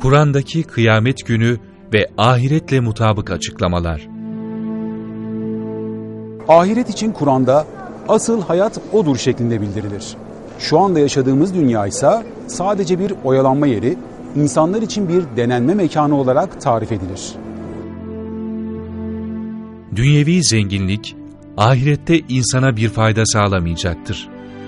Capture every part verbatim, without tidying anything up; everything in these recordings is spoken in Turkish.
Kur'an'daki kıyamet günü ve ahiretle mutabık açıklamalar. Ahiret için Kur'an'da asıl hayat odur şeklinde bildirilir. Şu anda yaşadığımız dünya ise sadece bir oyalanma yeri, insanlar için bir denenme mekanı olarak tarif edilir. Dünyevi zenginlik, ahirette insana bir fayda sağlamayacaktır.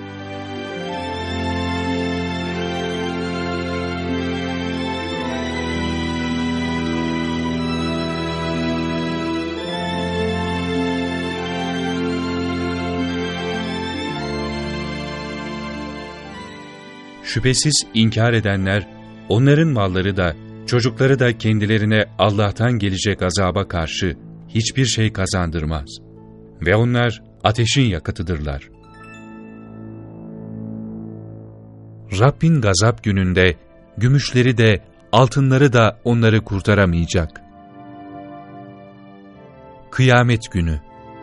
Şüphesiz inkar edenler, onların malları da, çocukları da kendilerine Allah'tan gelecek azaba karşı hiçbir şey kazandırmaz. Ve onlar ateşin yakıtıdırlar. Rabbin gazap gününde, gümüşleri de, altınları da onları kurtaramayacak. Kıyamet günü.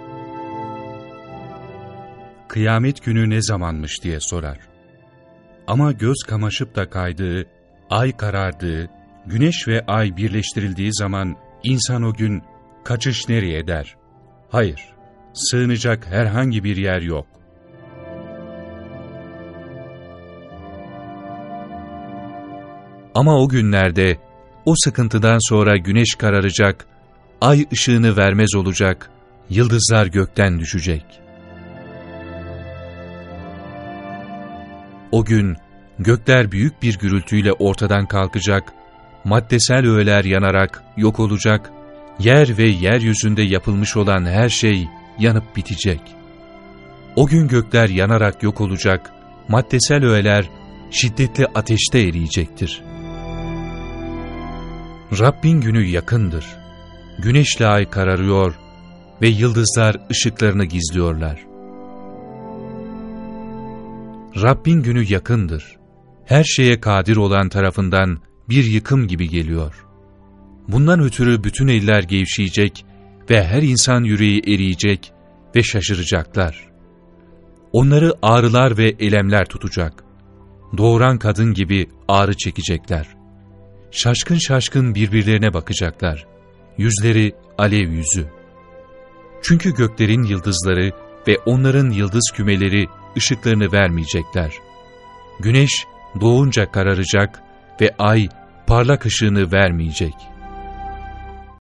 Kıyamet günü ne zamanmış diye sorar. Ama göz kamaşıp da kaydığı, ay karardığı, güneş ve ay birleştirildiği zaman insan o gün kaçış nereye der? Hayır, sığınacak herhangi bir yer yok. Ama o günlerde, o sıkıntıdan sonra güneş kararacak, ay ışığını vermez olacak, yıldızlar gökten düşecek. O gün gökler büyük bir gürültüyle ortadan kalkacak, maddesel öğeler yanarak yok olacak, yer ve yeryüzünde yapılmış olan her şey yanıp bitecek. O gün gökler yanarak yok olacak, maddesel öğeler şiddetli ateşte eriyecektir. Rabbin günü yakındır. Güneşle ay kararıyor ve yıldızlar ışıklarını gizliyorlar. Rabbin günü yakındır. Her şeye kadir olan tarafından bir yıkım gibi geliyor. Bundan ötürü bütün eller gevşeyecek ve her insan yüreği eriyecek ve şaşıracaklar. Onları ağrılar ve elemler tutacak. Doğuran kadın gibi ağrı çekecekler. Şaşkın şaşkın birbirlerine bakacaklar. Yüzleri alev yüzü. Çünkü göklerin yıldızları ve onların yıldız kümeleri ışıklarını vermeyecekler. Güneş doğunca kararacak ve ay parlak ışığını vermeyecek.